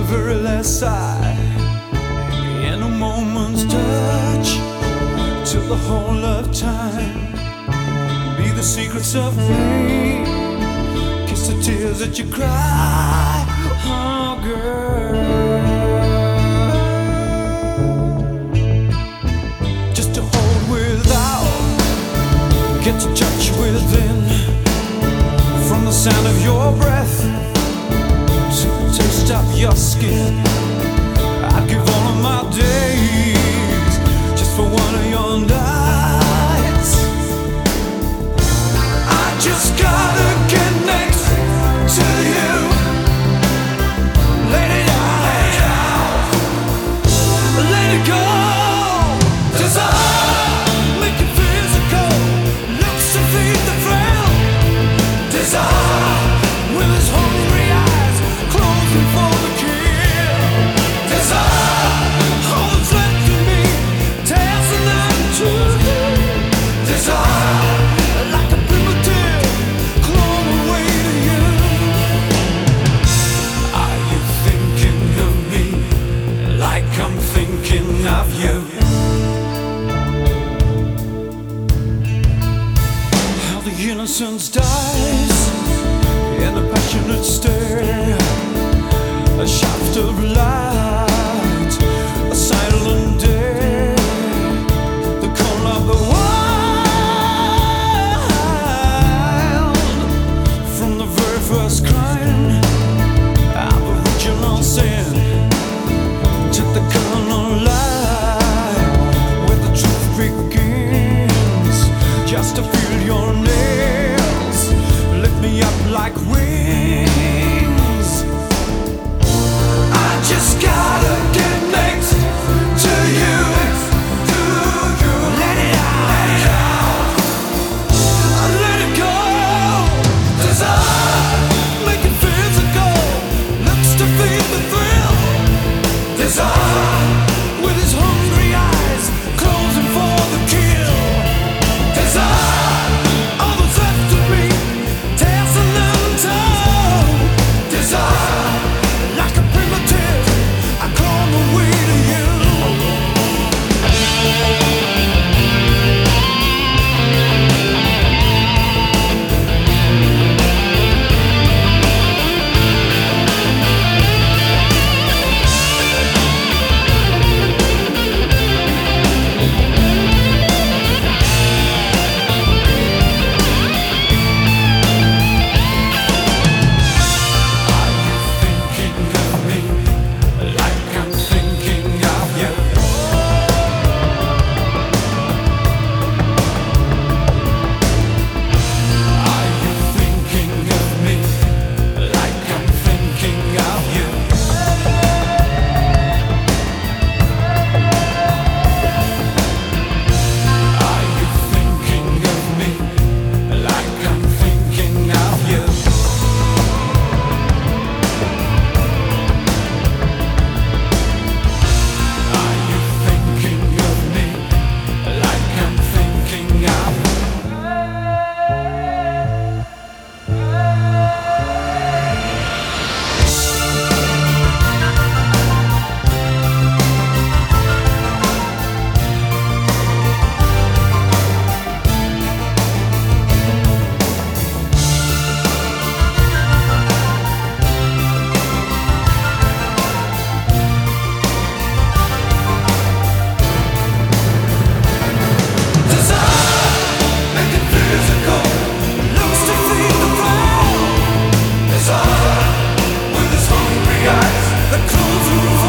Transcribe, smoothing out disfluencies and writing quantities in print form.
very last sigh, in a moment's touch, till the whole of time be the secrets of pain. Kiss the tears that you cry, oh girl. Just to hold without, get to touch within, from the sound of your breath to the taste of your skin. I'd give all of my days just for one of your nights. I just gotta get next to you. Let it out, let it go. Desire, make it physical. Looks to feed the thrill. Desire, with his hungry eyes closing for the kill. Desire, all that's left of me, tells the night to you. Desire, like a primitive clone away to you. Are you thinking of me like I'm thinking of you? How the innocence dies in a passionate stare, a shaft of light, a silent dare, the call of the wild. From the very first crime, aboriginal sin, to the carnal lie, where the truth begins. Just to feel your nails lift me up like wings. I just gotta get next to you. Let it out, let it go. Desire, make it physical. Looks to feed the thrill. Desire, with his hungry eyes closing for the kill. Desire, all that's left of me, tells the numb toe. Desire, like a primitive, I clone away to you. Are you thinking of me like I'm thinking of you? Are you thinking of me like I'm thinking of you? Are you thinking of me like I'm thinking of you? Are you thinking of me like I'm thinking of you? Desire, make it physical. Looks to feed the thrill. Desire, with his hungry eyes that close